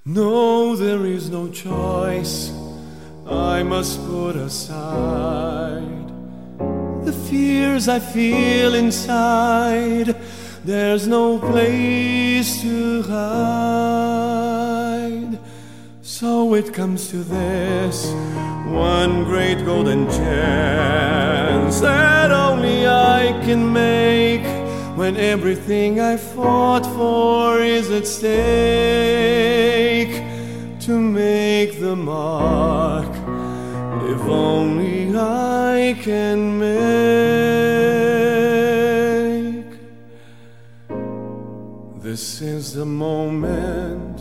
No, there is no choice. I must put aside the fears I feel inside. There's no place to hide. So it comes to this one great golden chance that only I can make, when everything I fought for is at stake. To make the mark, if only I can make. This is the moment,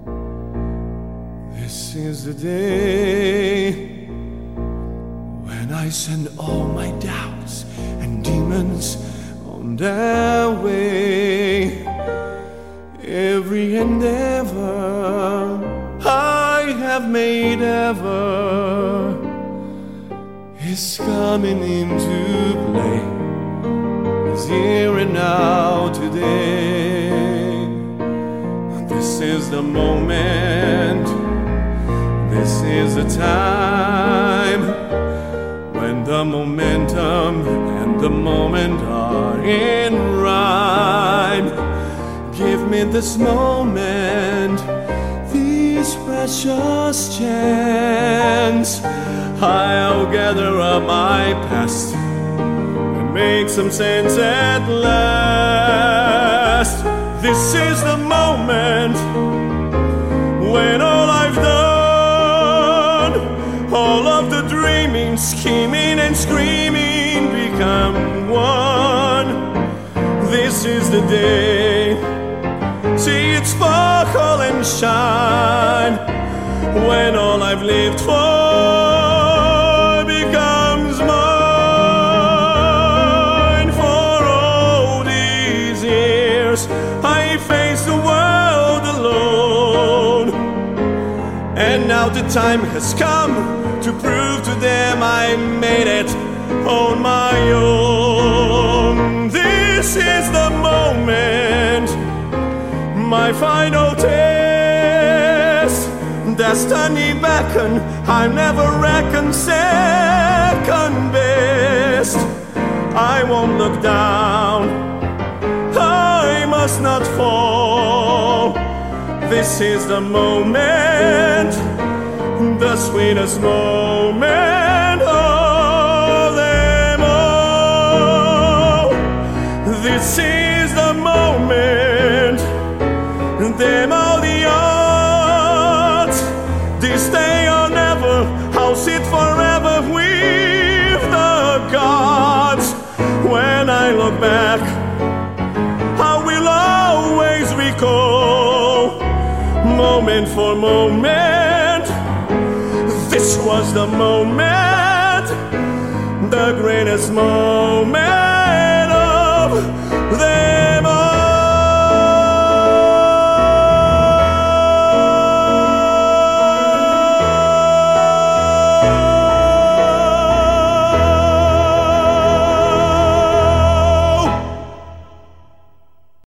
this is the day, when I send all my doubts and demons on their way. Every endeavor I have made ever is coming into play. It's here and now today. This is the moment, this is the time, when the momentum and the moment are in rhyme. Give me this moment, this precious chance. I'll gather up my past and make some sense at last. This is the moment when all I've done, all of the dreaming, scheming and screaming become one. This is the day, see it sparkle and shine, when all I've lived for becomes mine. For all these years I faced the world alone, and now the time has come to prove to them I made it on my own. This is the moment, my final test. Destiny beckon, I never reckon second best. I won't look down, I must not fall. This is the moment, the sweetest moment of them all. This is the moment, them all the odds. This day or never, I'll sit forever with the gods. When I look back, I will always recall, moment for moment, this was the moment, the greatest moment.